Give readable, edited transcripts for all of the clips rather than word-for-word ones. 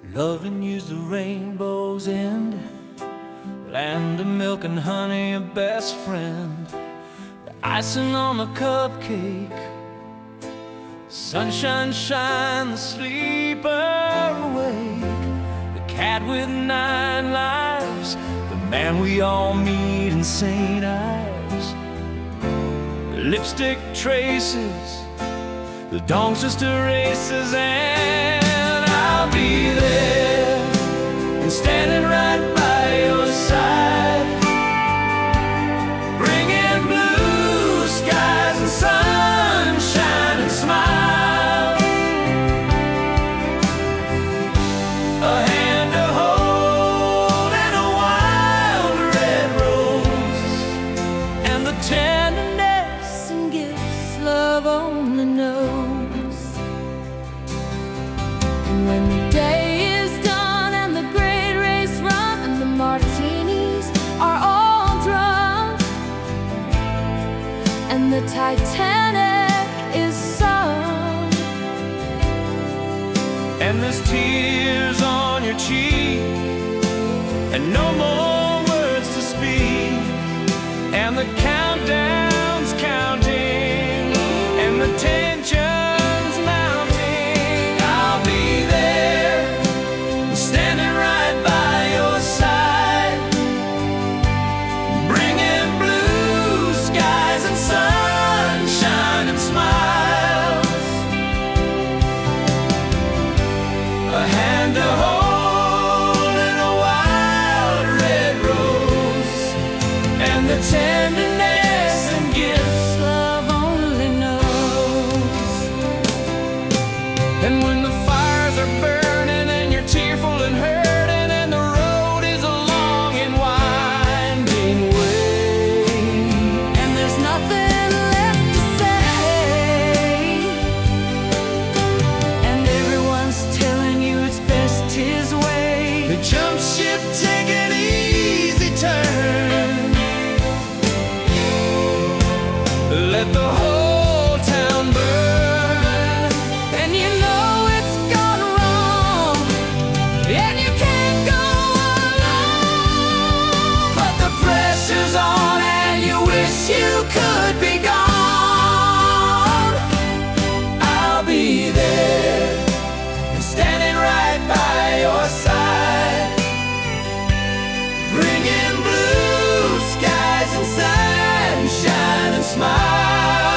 Loving you's the rainbow's end, land of milk and honey, a best friend. The icing on the cupcake, sunshine shine, the sleeper awake. The cat with 9 lives, the man we all meet in St. Ives. The lipstick traces, the dawn sister races, and I'll be there and standing right by your side, bringing blue skies and sunshine and smiles. A hand to hold and a wild red rose, and the tenderness and gifts love only knows. And when the day is done and the great race run and the martinis are all drunk and the Titanic is sung, and there's tears on your cheek and no more words to speak, and the countdown's counting and the tension's mounting, I'll be there standing right by your side, bringing blue skies and sunshine and smiles. A hand to hold and a wild red rose, and the tenderness and gifts love only knows. And when the fires are burning and you're tearful and hurting, and the road is a long and winding way, and there's nothing left to say, and everyone's telling you it's best his way, the jump ship take an easy turn, let the whole town burn, and you know it's gone wrong, and you can't go alone, but the pressure's on and you wish you could be gone. I'll be there and standing right by your side, bringing blue skies and sunshine and smiles.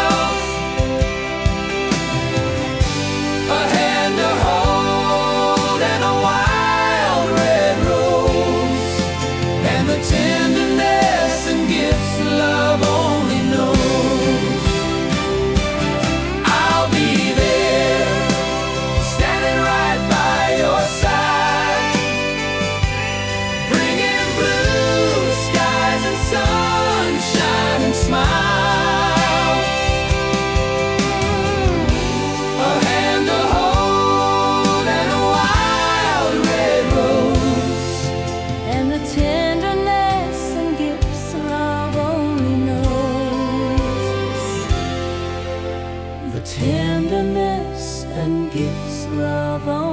A hand to hold and a wild red rose, and the tenderness and gifts love only knows. I'll be there standing right by your side, bringing blue skies and sunshine and smiles. A hand to hold and a wild red rose, and the tenderness and gifts love only knows. The tenderness and gifts love only